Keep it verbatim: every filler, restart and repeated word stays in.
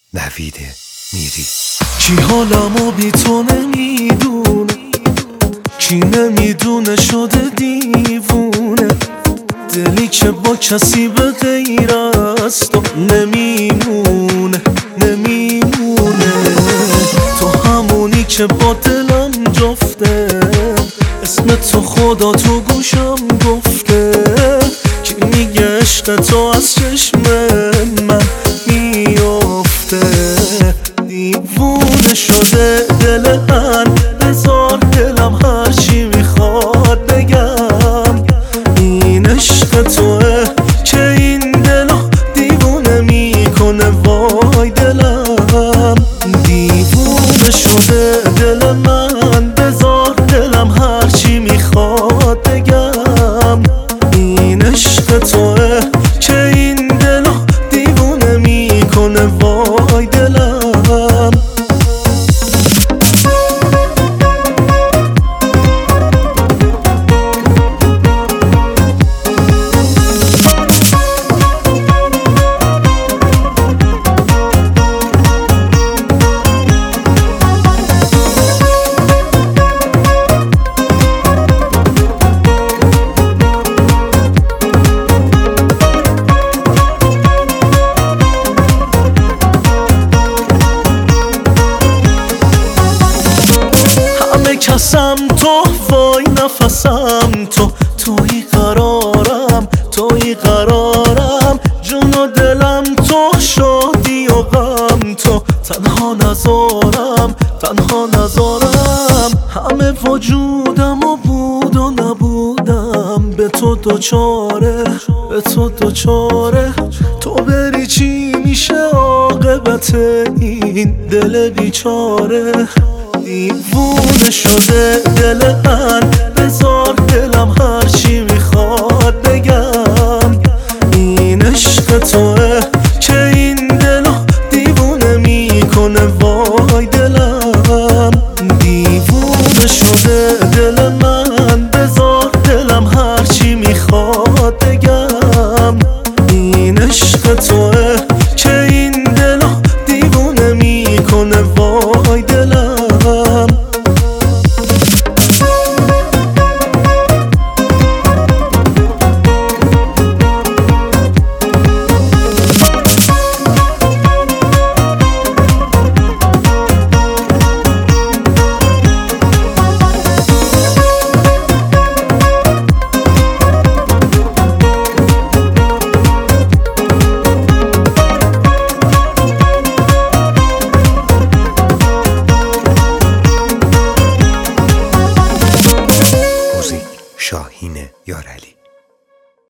نوید میری. کی حالمو بی تو نمیدونه، کی نمیدونه شده دیوونه، دلی که با کسی به غیر از تو نمیمونه نمیمونه. تو همونی که با دلم جفته، اسم تو خدا تو گوشم گفته، کی میگه عشق تو از چشم من میافته. دیوونه شده دل من، بذار دلم هرچی میخواد بگم. این عشق توه که این دلو دیوونه میکنه، وای دلم. دیوونه شده دل من، بذار دلم هرچی میخواد بگم. این عشق توه که این دلو دیوونه میکنه، وای دلم. کسم تو، وای نفسم تو، توی قرارم توی قرارم. جون و دلم تو، شادی و غم تو، تنها نزارم تنها نزارم. همه وجودم و بود و نبودم، به تو دوچاره به تو دوچاره. تو بری چی میشه عاقبت این دل بیچاره. دیوونه شده دل من، بذار دلم هرچی میخواد بگم. این عشق توه که این دلو دیوونه میکنه، وای دلم. دیوونه شده دل من، بذار دلم هرچی میخواد بگم. این عشق توه که این دلو دیوونه میکنه، وای دلم. شاهین یارعلی.